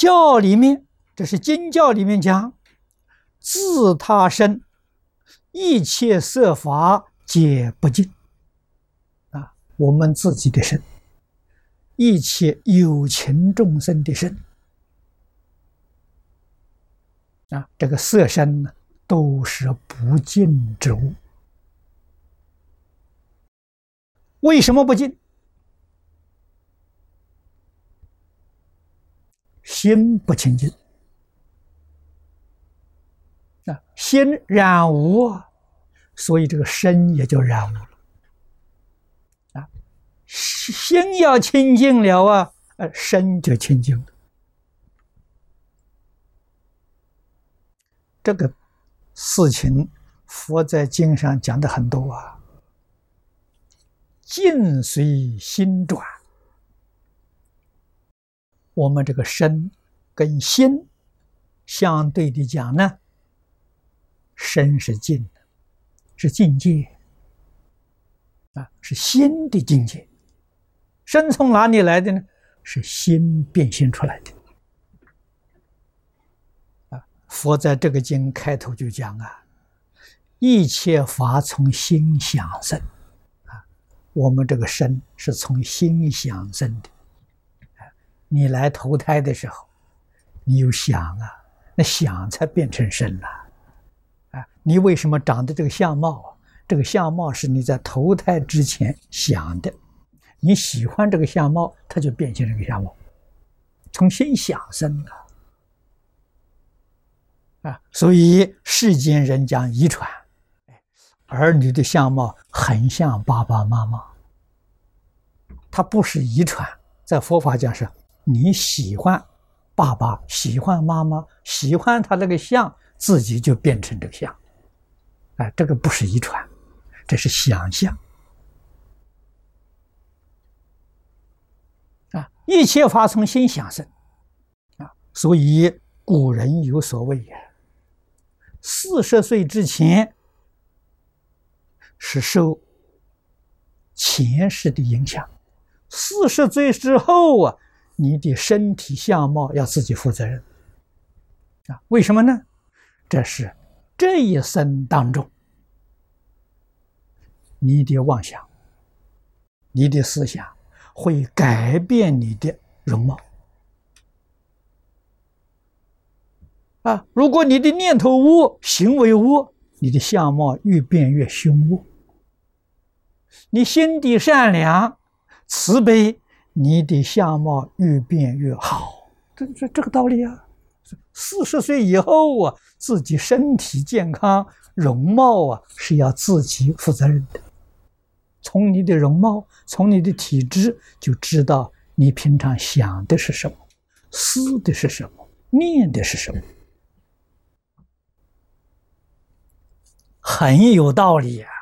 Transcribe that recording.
教里面，这是经教里面讲，自他生，一切色法皆不净。啊，我们自己的身，一切有情众生的身，啊，这个色身呢，都是不净之物。为什么不净？心不清净。啊，心染污，所以这个身也就染污了。啊，心要清净了啊，身就清净了。这个事情，佛在经上讲的很多啊。境随心转，我们这个身跟心相对的讲呢，身是境的，是境界啊，是心的境界。身从哪里来的呢？是心变现出来的。啊，佛在这个经开头就讲啊，一切法从心想生。我们这个身是从心想生的，你来投胎的时候，你有想啊，那想才变成身了，啊，你为什么长得这个相貌啊？这个相貌是你在投胎之前想的，你喜欢这个相貌，它就变成这个相貌，从心想生的，啊，所以世间人讲遗传。儿女的相貌很像爸爸妈妈，它不是遗传，在佛法讲是你喜欢爸爸，喜欢妈妈，喜欢他那个相，自己就变成这个相。哎，这个不是遗传，这是想象。啊，一切法从心想生。啊，所以古人有所谓呀，40岁之前是受前世的影响，40岁之后啊，你的身体相貌要自己负责任。啊，为什么呢？这是这一生当中，你的妄想、你的思想会改变你的容貌。啊，如果你的念头污、行为污，你的相貌越变越凶恶。你心地善良、慈悲，你的相貌越变越好，这个道理啊。40岁以后啊，自己身体健康、容貌啊是要自己负责任的。从你的容貌、从你的体质，就知道你平常想的是什么，思的是什么，念的是什么，很有道理啊。